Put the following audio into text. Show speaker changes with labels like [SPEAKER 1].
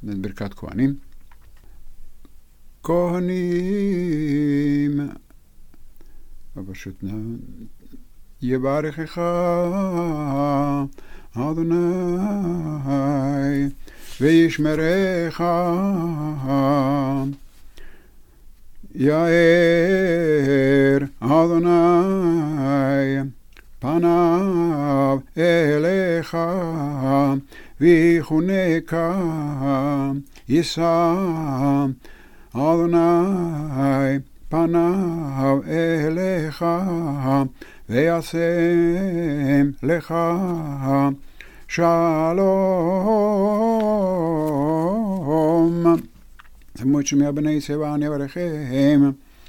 [SPEAKER 1] ברכת כהנים. כהנים, פשוט יברכך אדוני וישמרך, יאר אדוני פניו אליך ויחונקה, יישא אדוני פניו אליך וישם לך שלום. שמות שמי בני צבען יברכם.